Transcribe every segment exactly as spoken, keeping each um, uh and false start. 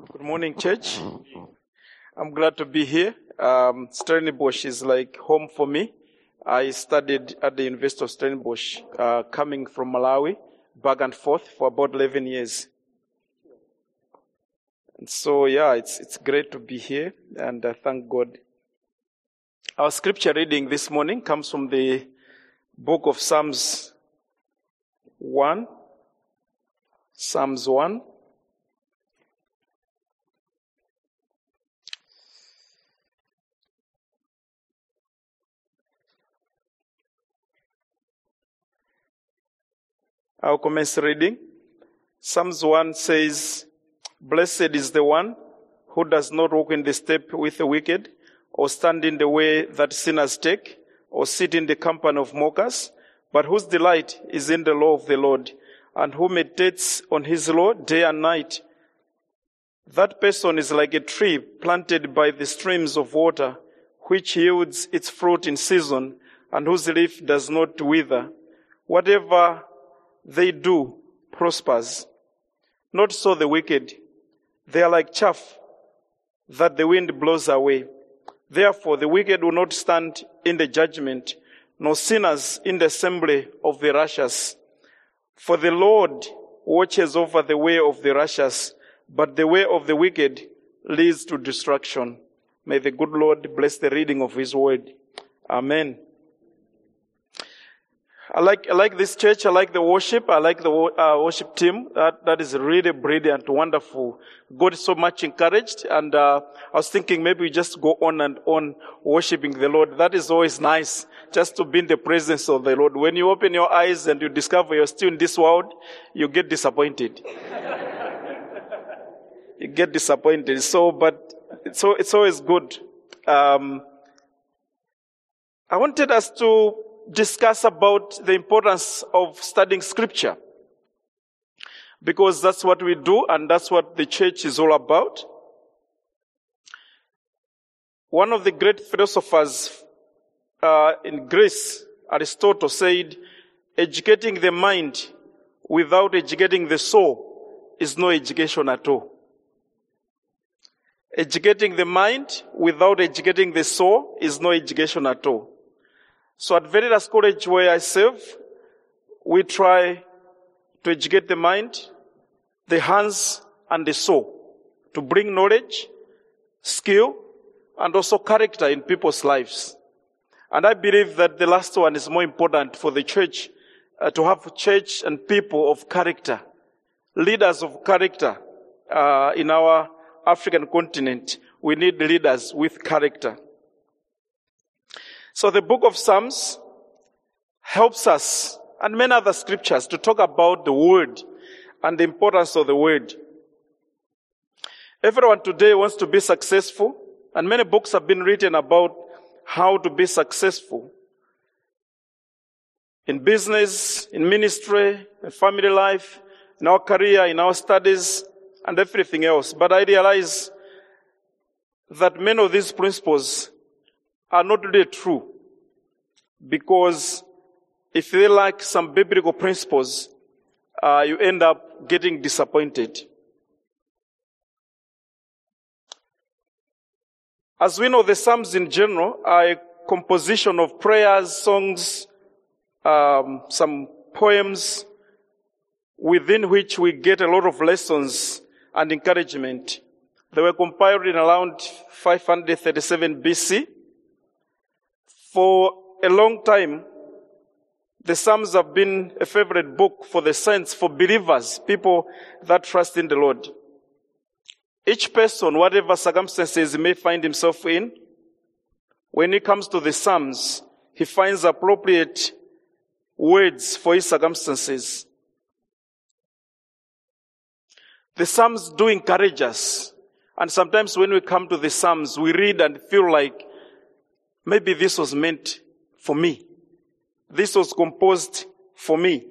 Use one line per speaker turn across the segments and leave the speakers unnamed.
Good morning, church. I'm glad to be here. Um, Stellenbosch is like home for me. I studied at the University of Stellenbosch, uh, coming from Malawi, back and forth for about eleven years. And so, yeah, it's it's great to be here, and uh, thank God. Our scripture reading this morning comes from the book of Psalms one. Psalms one. I'll commence reading. Psalms one says, "Blessed is the one who does not walk in the step with the wicked, or stand in the way that sinners take, or sit in the company of mockers, but whose delight is in the law of the Lord, and who meditates on his law day and night. That person is like a tree planted by the streams of water, which yields its fruit in season, and whose leaf does not wither. Whatever they do prospers. Not so the wicked. They are like chaff that the wind blows away. Therefore the wicked will not stand in the judgment, nor sinners in the assembly of the righteous. For the Lord watches over the way of the righteous, but the way of the wicked leads to destruction." May the good Lord bless the reading of his word. Amen. I like, I like this church. I like the worship. I like the uh, worship team. That, that is really brilliant, wonderful. God is so much encouraged. And uh, I was thinking maybe we just go on and on worshiping the Lord. That is always nice, just to be in the presence of the Lord. When you open your eyes and you discover you're still in this world, you get disappointed. You get disappointed. So, but it's, it's always good. Um, I wanted us to discuss about the importance of studying scripture, because that's what we do and that's what the church is all about. One of the great philosophers uh, in Greece, Aristotle, said, "Educating the mind without educating the soul is no education at all." Educating the mind without educating the soul is no education at all. So at Veritas College, where I serve, we try to educate the mind, the hands, and the soul, to bring knowledge, skill, and also character in people's lives. And I believe that the last one is more important for the church, uh, to have church and people of character, leaders of character uh, in our African continent. We need leaders with character. So the book of Psalms helps us, and many other scriptures, to talk about the word and the importance of the word. Everyone today wants to be successful, and many books have been written about how to be successful in business, in ministry, in family life, in our career, in our studies, and everything else. But I realize that many of these principles are not really true, because if they lack some biblical principles, uh, you end up getting disappointed. As we know, the Psalms in general are a composition of prayers, songs, um, some poems, within which we get a lot of lessons and encouragement. They were compiled in around five hundred thirty-seven B C. For a long time, the Psalms have been a favorite book for the saints, for believers, people that trust in the Lord. Each person, whatever circumstances he may find himself in, when he comes to the Psalms, he finds appropriate words for his circumstances. The Psalms do encourage us. And sometimes when we come to the Psalms, we read and feel like, maybe this was meant for me. This was composed for me.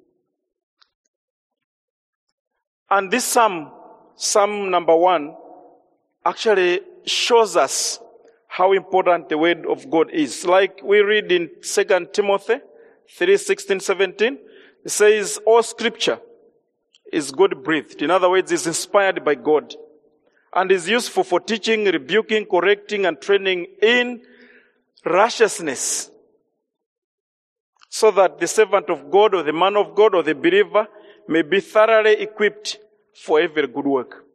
And this Psalm, Psalm number one, actually shows us how important the word of God is. Like we read in Second Timothy three, sixteen, seventeen, it says, all scripture is God-breathed. In other words, it's inspired by God and is useful for teaching, rebuking, correcting, and training in righteousness, so that the servant of God or the man of God or the believer may be thoroughly equipped for every good work.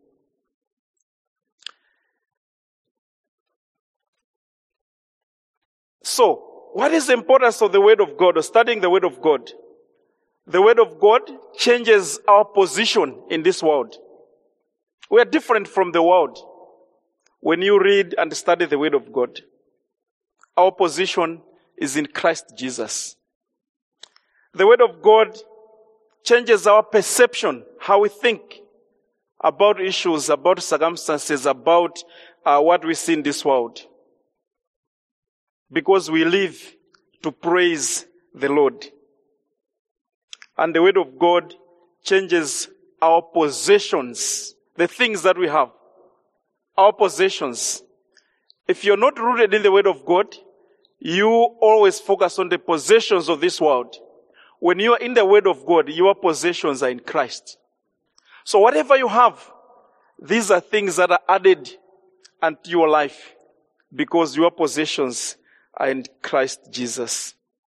So, what is the importance of the Word of God or studying the Word of God? The Word of God changes our position in this world. We are different from the world when you read and study the Word of God. Our position is in Christ Jesus. The Word of God changes our perception, how we think about issues, about circumstances, about uh, what we see in this world. Because we live to praise the Lord. And the Word of God changes our possessions, the things that we have, our possessions. If you're not rooted in the Word of God, you always focus on the possessions of this world. When you are in the Word of God, your possessions are in Christ. So whatever you have, these are things that are added unto your life because your possessions are in Christ Jesus.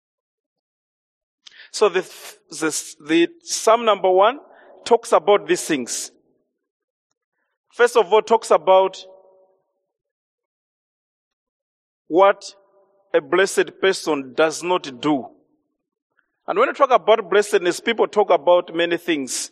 So the, the, the Psalm number one talks about these things. First of all, talks about what a blessed person does not do. And when we talk about blessedness, people talk about many things.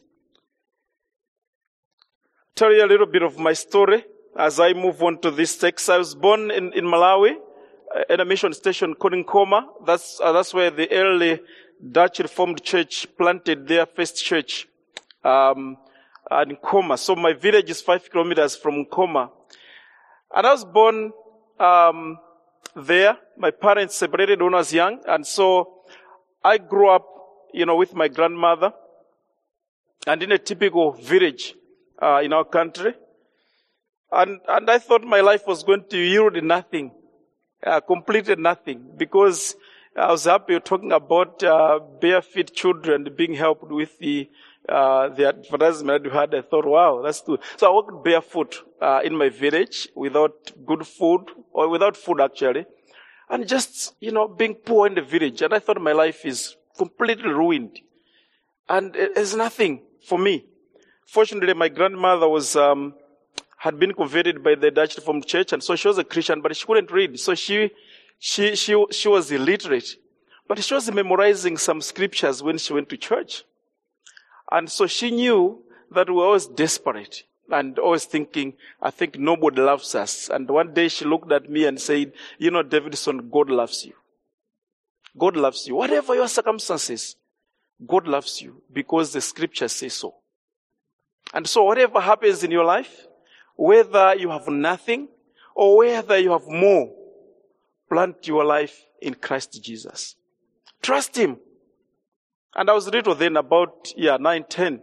Tell you a little bit of my story as I move on to this text. I was born in, in Malawi, at a mission station called Nkoma. That's, uh, that's where the early Dutch Reformed Church planted their first church, um, at Nkoma. So my village is five kilometers from Nkoma. And I was born, um, there. My parents separated when I was young. And so I grew up, you know, with my grandmother and in a typical village, uh, in our country. And, and I thought my life was going to yield nothing. Uh, completed nothing, because I was happy talking about uh, bare-feet children being helped with the uh, the advertisement that we had. I thought, wow, that's good. So I walked barefoot uh, in my village without good food, or without food actually, and just, you know, being poor in the village. And I thought my life is completely ruined, and there's nothing for me. Fortunately, my grandmother was um, had been converted by the Dutch Reformed Church, and so she was a Christian, but she couldn't read. So she, she, she, she was illiterate. But she was memorizing some scriptures when she went to church. And so she knew that we were always desperate and always thinking, I think nobody loves us. And one day she looked at me and said, you know, Davidson, God loves you. God loves you. Whatever your circumstances, God loves you because the scriptures say so. And so whatever happens in your life, whether you have nothing or whether you have more, plant your life in Christ Jesus. Trust Him. And I was little then, about, yeah, nine, ten.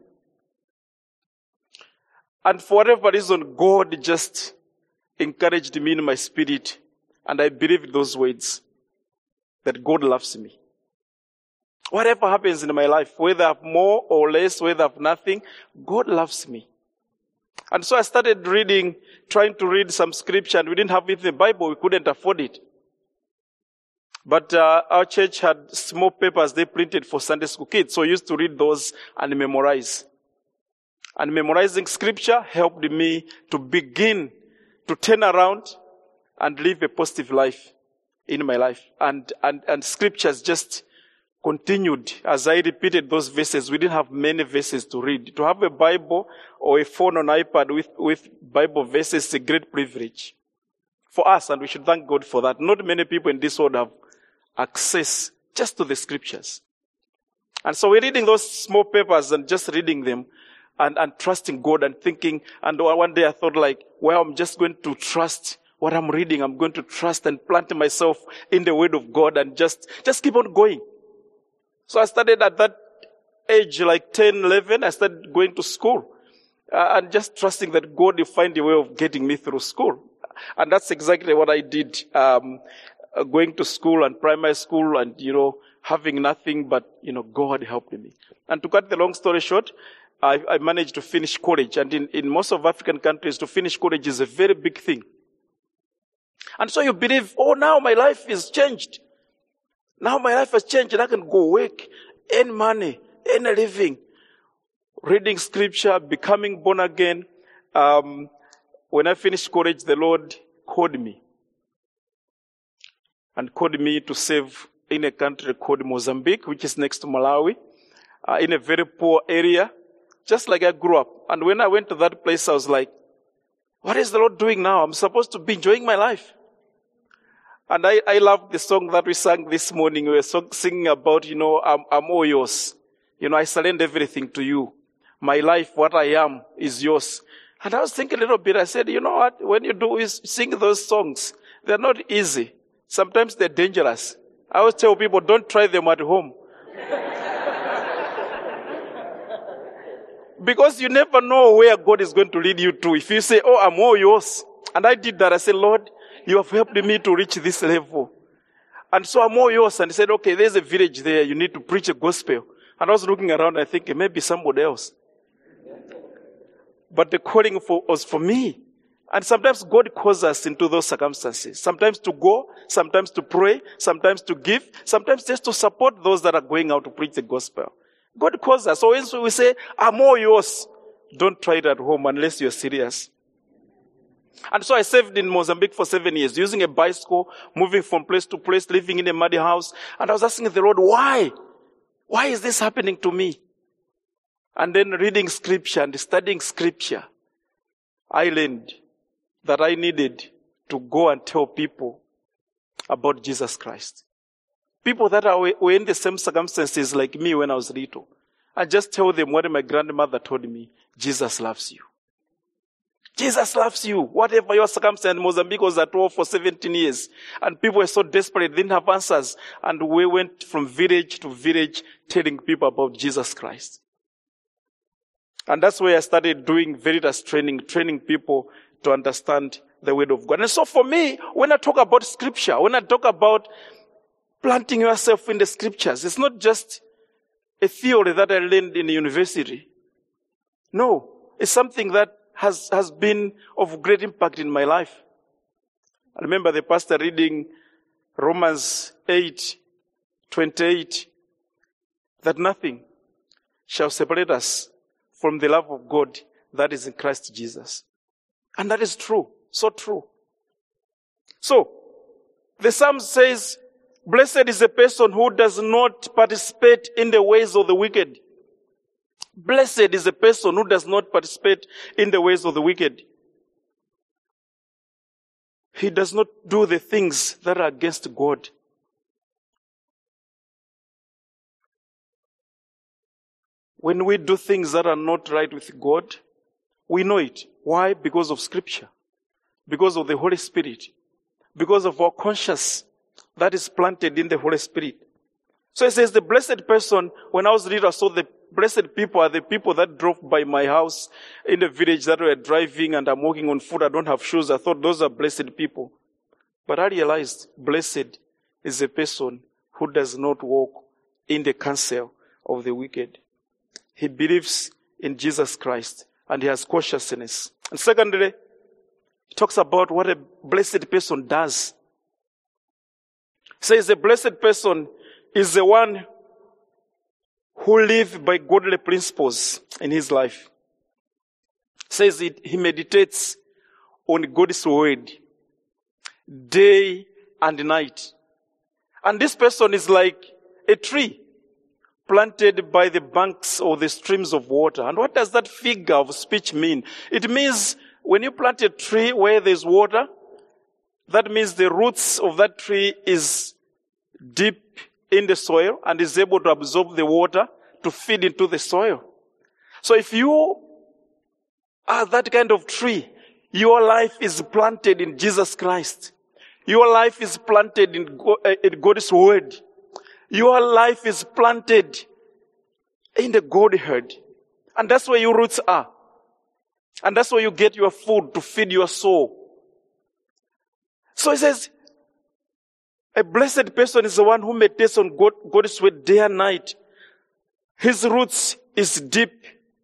And for whatever reason, God just encouraged me in my spirit. And I believed those words, that God loves me. Whatever happens in my life, whether I have more or less, whether I have nothing, God loves me. And so I started reading, trying to read some scripture, and we didn't have it in the Bible. We couldn't afford it. But uh, our church had small papers they printed for Sunday school kids, so I used to read those and memorize. And memorizing scripture helped me to begin to turn around and live a positive life in my life. And, and, and scriptures just continued as I repeated those verses. We didn't have many verses to read. To have a Bible or a phone on iPad with, with Bible verses is a great privilege for us, and we should thank God for that. Not many people in this world have access just to the scriptures. And so we're reading those small papers and just reading them and, and trusting God and thinking. And one day I thought like, well, I'm just going to trust what I'm reading. I'm going to trust and plant myself in the Word of God and just, just keep on going. So I started at that age, like ten, eleven, I started going to school uh, and just trusting that God will find a way of getting me through school. And that's exactly what I did, um, uh, going to school and primary school and, you know, having nothing but, you know, God helped me. And to cut the long story short, I, I managed to finish college. And in, in most of African countries, to finish college is a very big thing. And so you believe, oh, now my life is changed. Now my life has changed and I can go work, earn money, earn a living, reading scripture, becoming born again. Um, when I finished college, the Lord called me. And called me to serve in a country called Mozambique, which is next to Malawi, uh, in a very poor area, just like I grew up. And when I went to that place, I was like, what is the Lord doing now? I'm supposed to be enjoying my life. And I, I love the song that we sang this morning. We were so, singing about, you know, I'm, I'm all yours. You know, I surrender everything to you. My life, what I am, is yours. And I was thinking a little bit. I said, you know what? When you do is sing those songs, they're not easy. Sometimes they're dangerous. I always tell people, don't try them at home. Because you never know where God is going to lead you to. If you say, oh, I'm all yours. And I did that. I said, Lord, you have helped me to reach this level. And so I'm all yours. And he said, okay, there's a village there. You need to preach a gospel. And I was looking around, I think maybe somebody else. But the calling for, was for me. And sometimes God calls us into those circumstances. Sometimes to go, sometimes to pray, sometimes to give, sometimes just to support those that are going out to preach the gospel. God calls us. So when we say, I'm all yours, don't try it at home unless you're serious. And so I served in Mozambique for seven years, using a bicycle, moving from place to place, living in a muddy house. And I was asking the Lord, why? Why is this happening to me? And then reading scripture and studying scripture, I learned that I needed to go and tell people about Jesus Christ. People that are, were in the same circumstances like me when I was little. I just tell them what my grandmother told me. Jesus loves you. Jesus loves you. Whatever your circumstance, Mozambique was at war for seventeen years. And people were so desperate, they didn't have answers. And we went from village to village telling people about Jesus Christ. And that's where I started doing Veritas training, training people to understand the word of God. And so for me, when I talk about scripture, when I talk about planting yourself in the scriptures, it's not just a theory that I learned in the university. No, it's something that has, has been of great impact in my life. I remember the pastor reading Romans eight twenty-eight, that nothing shall separate us from the love of God that is in Christ Jesus. And that is true. So true. So, the Psalm says, blessed is the person who does not participate in the ways of the wicked. Blessed is the person who does not participate in the ways of the wicked. He does not do the things that are against God. When we do things that are not right with God, we know it. Why? Because of Scripture. Because of the Holy Spirit. Because of our conscience that is planted in the Holy Spirit. So it says the blessed person, when I was little, I saw the blessed people are the people that drove by my house in the village that were driving and I'm walking on foot. I don't have shoes. I thought those are blessed people. But I realized blessed is a person who does not walk in the counsel of the wicked. He believes in Jesus Christ and he has consciousness. And secondly, he talks about what a blessed person does. He says a blessed person is the one who lives by godly principles in his life. He says it, he meditates on God's word day and night. And this person is like a tree planted by the banks or the streams of water. And what does that figure of speech mean? It means when you plant a tree where there's water, that means the roots of that tree is deep in the soil and is able to absorb the water to feed into the soil. So if you are that kind of tree, your life is planted in Jesus Christ. Your life is planted in God's word. Your life is planted in the Godhead. And that's where your roots are. And that's where you get your food to feed your soul. So he says, a blessed person is the one who meditates on God, God's word day and night. His roots is deep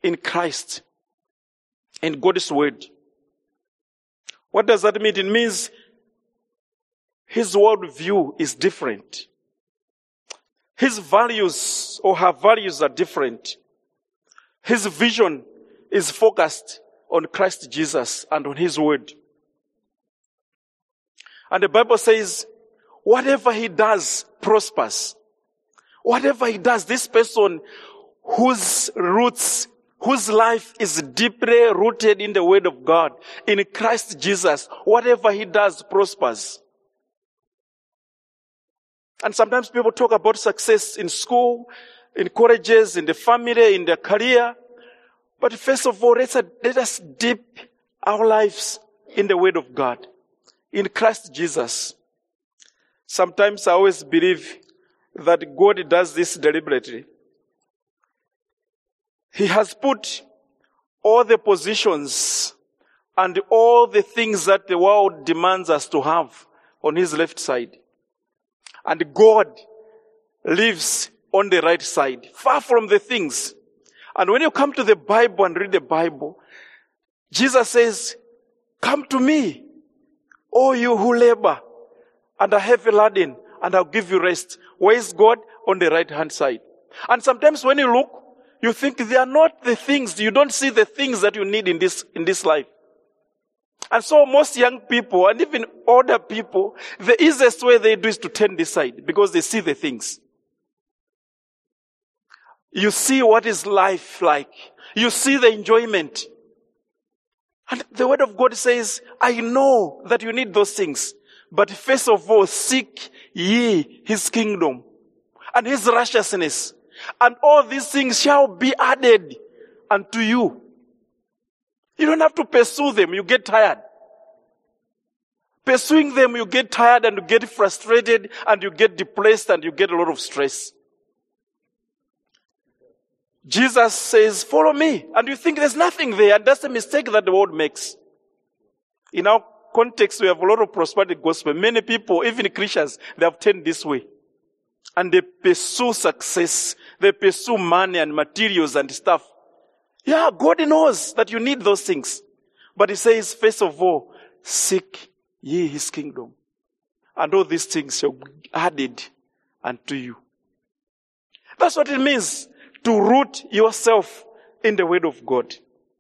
in Christ, in God's word. What does that mean? It means his worldview is different. His values or her values are different. His vision is focused on Christ Jesus and on his word. And the Bible says, whatever he does prospers. Whatever he does, this person whose roots, whose life is deeply rooted in the word of God, in Christ Jesus, whatever he does prospers. And sometimes people talk about success in school, in colleges, in the family, in their career. But first of all, let's, let us dip our lives in the word of God, in Christ Jesus. Sometimes I always believe that God does this deliberately. He has put all the positions and all the things that the world demands us to have on his left side. And God lives on the right side, far from the things. And when you come to the Bible and read the Bible, Jesus says, come to me, all you who labor and are heavy laden, and I'll give you rest. Where is God? On the right hand side. And sometimes when you look, you think they are not the things, you don't see the things that you need in this, in this life. And so most young people and even older people, the easiest way they do is to turn this side because they see the things. You see what is life like. You see the enjoyment. And the word of God says, I know that you need those things. But first of all, seek ye his kingdom and his righteousness. And all these things shall be added unto you. You don't have to pursue them. You get tired. Pursuing them, you get tired and you get frustrated and you get depressed and you get a lot of stress. Jesus says, follow me. And you think there's nothing there. And that's a mistake that the world makes. In our context, we have a lot of prosperity gospel. Many people, even Christians, they have turned this way. And they pursue success. They pursue money and materials and stuff. Yeah, God knows that you need those things. But he says, first of all, seek ye his kingdom. And all these things shall be added unto you. That's what it means to root yourself in the word of God.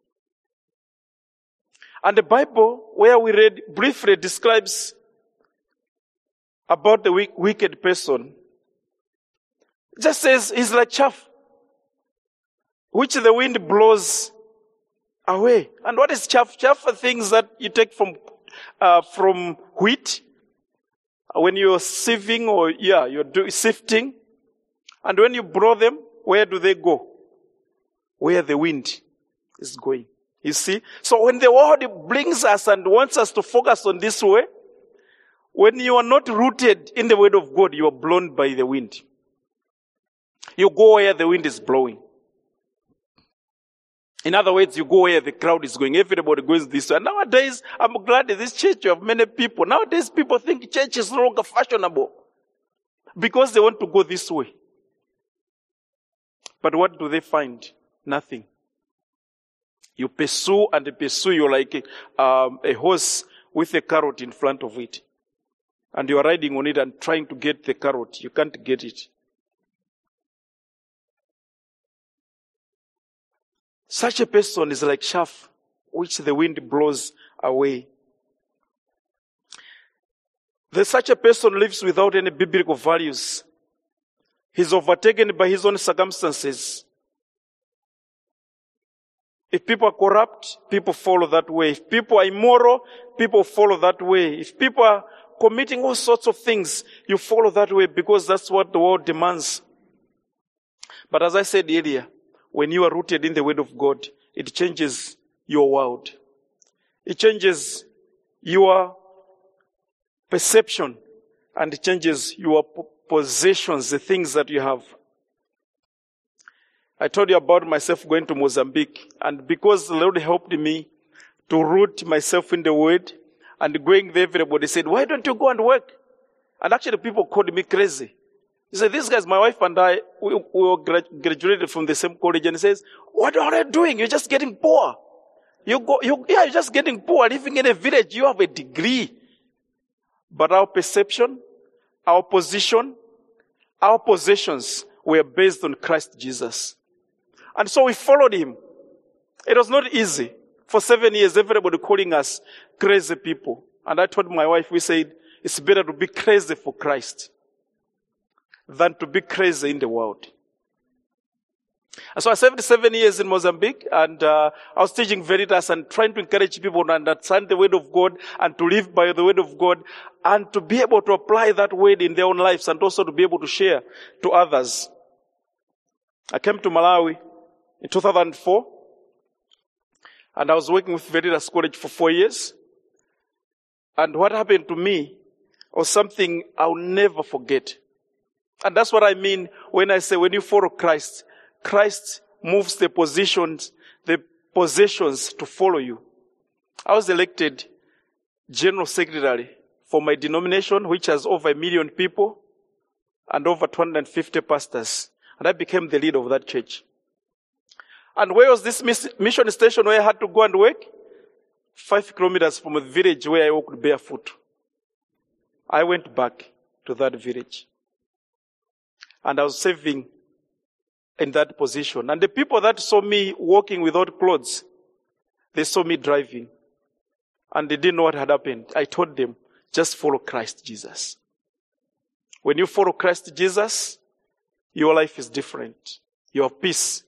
And the Bible, where we read briefly, describes about the wicked person. It just says he's like chaff, which the wind blows away. And what is chaff? Chaff are things that you take from uh, from wheat when you're sieving or yeah, you're doing sifting. And when you blow them, where do they go? Where the wind is going. You see? So when the world brings us and wants us to focus on this way, when you are not rooted in the word of God, you are blown by the wind. You go where the wind is blowing. In other words, you go where the crowd is going. Everybody goes this way. And nowadays, I'm glad in this church you have many people. Nowadays, people think church is no longer fashionable because they want to go this way. But what do they find? Nothing. You pursue and pursue. You're like a, um, a horse with a carrot in front of it. And you're riding on it and trying to get the carrot. You can't get it. Such a person is like chaff, which the wind blows away. The, such a person lives without any biblical values. He's overtaken by his own circumstances. If people are corrupt, people follow that way. If people are immoral, people follow that way. If people are committing all sorts of things, you follow that way because that's what the world demands. But as I said earlier, when you are rooted in the word of God, it changes your world. It changes your perception and it changes your possessions, the things that you have. I told you about myself going to Mozambique, and because the Lord helped me to root myself in the word, and going there, everybody said, why don't you go and work? And actually people called me crazy. He said, these guys, my wife and I, we, we were graduated from the same college, and he says, what are you doing? You're just getting poor. You go, you, yeah, you're just getting poor. Living in a village, you have a degree. But our perception, our position, our possessions were based on Christ Jesus. And so we followed him. It was not easy. For seven years, everybody calling us crazy people. And I told my wife, we said, it's better to be crazy for Christ than to be crazy in the world. And so I served seven years in Mozambique, and uh, I was teaching Veritas and trying to encourage people to understand the word of God and to live by the word of God and to be able to apply that word in their own lives and also to be able to share to others. I came to Malawi in two thousand four, and I was working with Veritas College for four years. And what happened to me was something I'll never forget. And that's what I mean when I say when you follow Christ, Christ moves the positions, the possessions to follow you. I was elected General Secretary for my denomination, which has over a million people and over two hundred fifty pastors. And I became the leader of that church. And where was this mission station where I had to go and work? Five kilometers from a village where I walked barefoot. I went back to that village. And I was serving in that position. And the people that saw me walking without clothes, they saw me driving. And they didn't know what had happened. I told them, just follow Christ Jesus. When you follow Christ Jesus, your life is different. You have peace.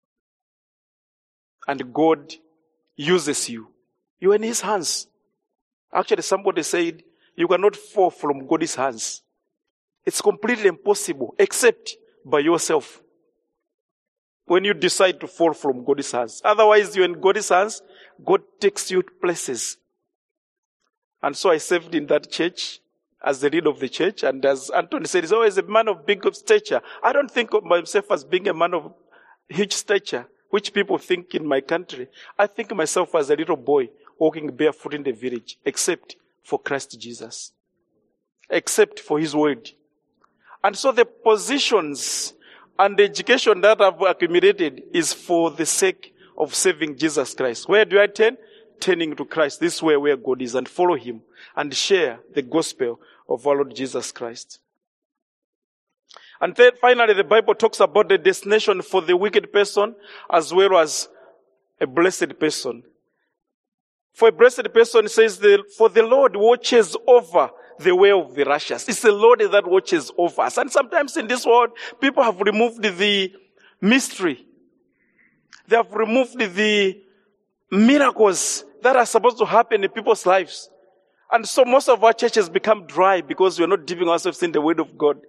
And God uses you. You are in his hands. Actually, somebody said, you cannot fall from God's hands. It's completely impossible, except by yourself. When you decide to fall from God's hands. Otherwise, you're in God's hands, God takes you to places. And so I served in that church as the leader of the church. And as Anthony said, he's always a man of big stature. I don't think of myself as being a man of huge stature, which people think in my country. I think of myself as a little boy walking barefoot in the village, except for Christ Jesus. Except for his word. And so the positions and the education that I've accumulated is for the sake of serving Jesus Christ. Where do I turn? Turning to Christ. This is where, where God is, and follow him and share the gospel of our Lord Jesus Christ. And then finally, the Bible talks about the destination for the wicked person as well as a blessed person. For a blessed person, it says, the, for the Lord watches over the way of the righteous. It's the Lord that watches over us. And sometimes in this world, people have removed the mystery. They have removed the miracles that are supposed to happen in people's lives. And so most of our churches become dry because we're not dipping ourselves in the word of God.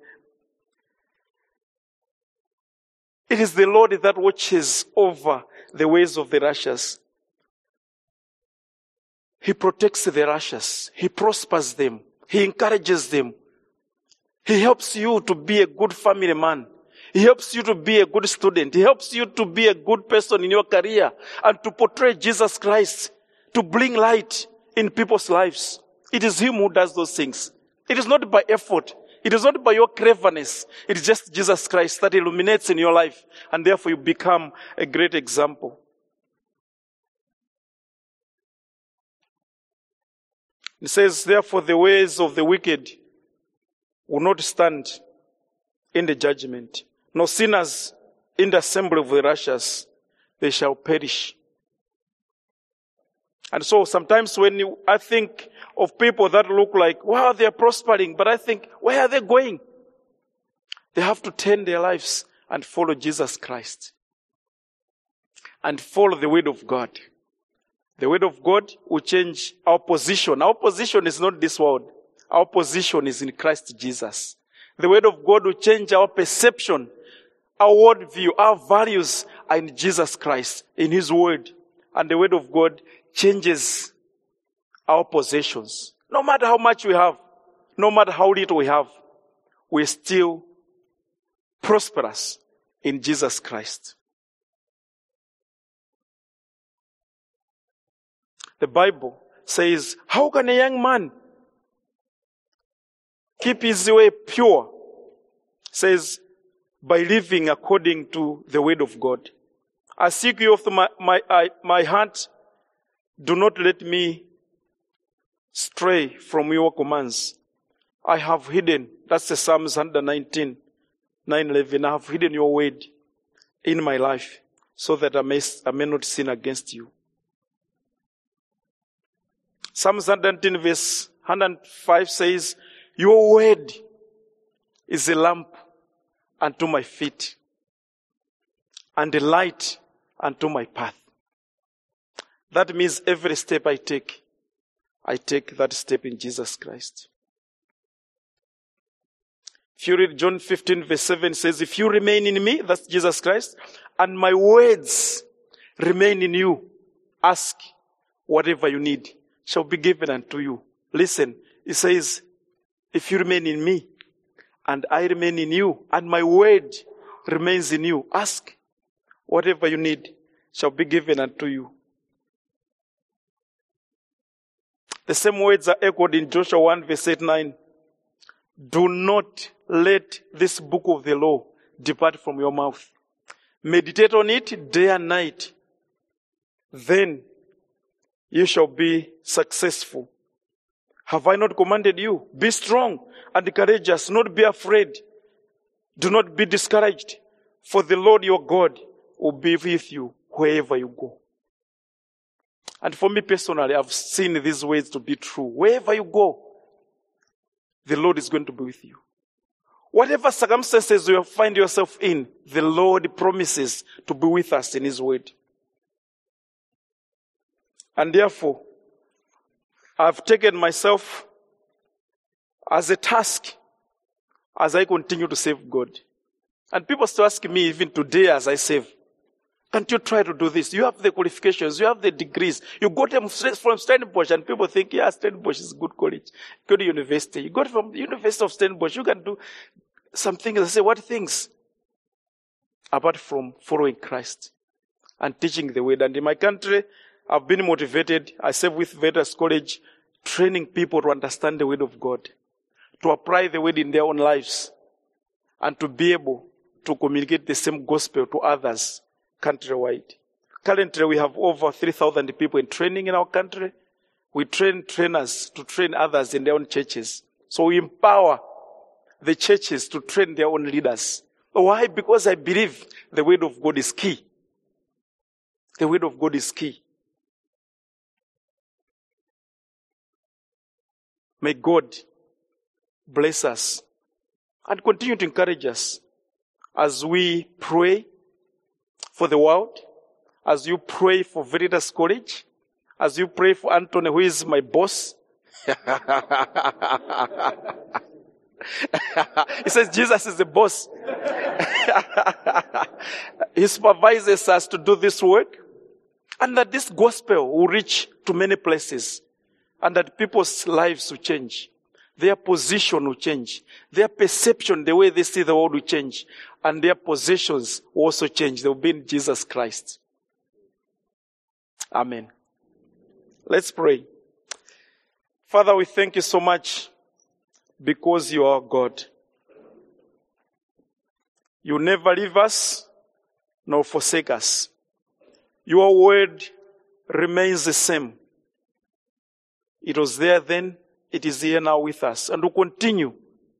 It is the Lord that watches over the ways of the righteous. He protects the righteous. He prospers them. He encourages them. He helps you to be a good family man. He helps you to be a good student. He helps you to be a good person in your career and to portray Jesus Christ, to bring light in people's lives. It is him who does those things. It is not by effort. It is not by your cleverness. It is just Jesus Christ that illuminates in your life, and therefore you become a great example. It says, therefore the ways of the wicked will not stand in the judgment, nor sinners in the assembly of the righteous. They shall perish. And so sometimes when you, I think of people that look like, wow, they are prospering, but I think, where are they going? They have to turn their lives and follow Jesus Christ. And follow the word of God. The word of God will change our position. Our position is not this world. Our position is in Christ Jesus. The word of God will change our perception, our worldview, our values are in Jesus Christ, in his word. And the word of God changes our possessions. No matter how much we have, no matter how little we have, we're still prosperous in Jesus Christ. The Bible says, how can a young man keep his way pure? says, by living according to the word of God. I seek you with my, my, I, my heart. Do not let me stray from your commands. I have hidden, that's the Psalms one nineteen, nine eleven. I have hidden your word in my life so that I may, I may not sin against you. Psalms one nineteen verse one oh five says, your word is a lamp unto my feet and a light unto my path. That means every step I take, I take that step in Jesus Christ. If you read John fifteen verse seven, says, if you remain in me, that's Jesus Christ, and my words remain in you, ask whatever you need, shall be given unto you. Listen, it says, if you remain in me, and I remain in you, and my word remains in you, ask whatever you need, shall be given unto you. The same words are echoed in Joshua one verse eight nine. Do not let this book of the law depart from your mouth. Meditate on it day and night. Then you shall be successful. Have I not commanded you? Be strong and courageous. Not be afraid. Do not be discouraged. For the Lord your God will be with you wherever you go. And for me personally, I've seen these words to be true. Wherever you go, the Lord is going to be with you. Whatever circumstances you find yourself in, the Lord promises to be with us in His word. And therefore, I've taken myself as a task as I continue to serve God. And people still ask me even today as I serve, can't you try to do this? You have the qualifications, you have the degrees. You got them from Stellenbosch, and people think, yeah, Stellenbosch is a good college. Go to university. You got from the University of Stellenbosch, you can do some things. I say, what things? Apart from following Christ and teaching the word. And in my country, I've been motivated. I serve with Vedas College, training people to understand the word of God, to apply the word in their own lives, and to be able to communicate the same gospel to others countrywide. Currently, we have over three thousand people in training in our country. We train trainers to train others in their own churches. So we empower the churches to train their own leaders. Why? Because I believe the word of God is key. The word of God is key. May God bless us and continue to encourage us as we pray for the world, as you pray for Veritas College, as you pray for Anthony, who is my boss. He says Jesus is the boss. He supervises us to do this work, and that this gospel will reach to many places, and that people's lives will change. Their position will change. Their perception, the way they see the world will change. And their possessions will also change. They will be in Jesus Christ. Amen. Let's pray. Father, we thank you so much because you are God. You never leave us nor forsake us. Your word remains the same. It was there then, it is here now with us, and will continue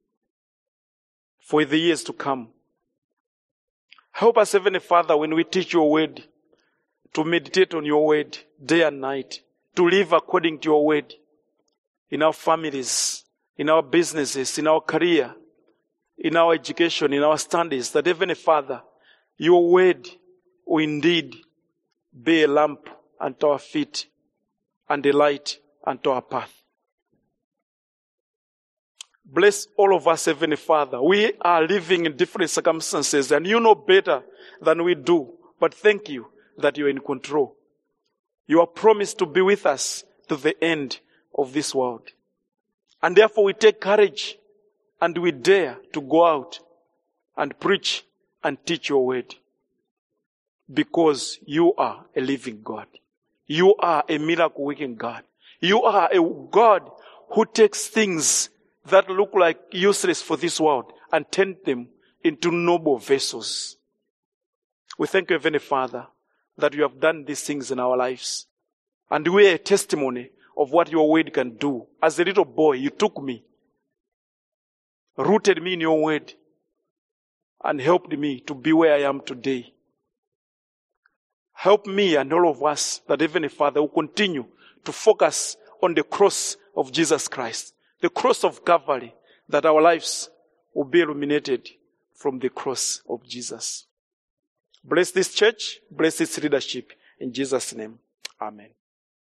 for the years to come. Help us, Heavenly Father, when we teach your word, to meditate on your word day and night, to live according to your word in our families, in our businesses, in our career, in our education, in our studies, that Heavenly Father, your word will indeed be a lamp unto our feet and a light unto our path. Bless all of us, Heavenly Father. We are living in different circumstances, and you know better than we do. But thank you that you are in control. You are promised to be with us to the end of this world. And therefore we take courage and we dare to go out and preach and teach your word. Because you are a living God. You are a miracle working God. You are a God who takes things that look like useless for this world and turn them into noble vessels. We thank you, Heavenly Father, that you have done these things in our lives. And we are a testimony of what your word can do. As a little boy, you took me, rooted me in your word, and helped me to be where I am today. Help me and all of us that Heavenly Father will continue to focus on the cross of Jesus Christ, the cross of Calvary, that our lives will be illuminated from the cross of Jesus. Bless this church, bless its leadership. In Jesus' name, amen.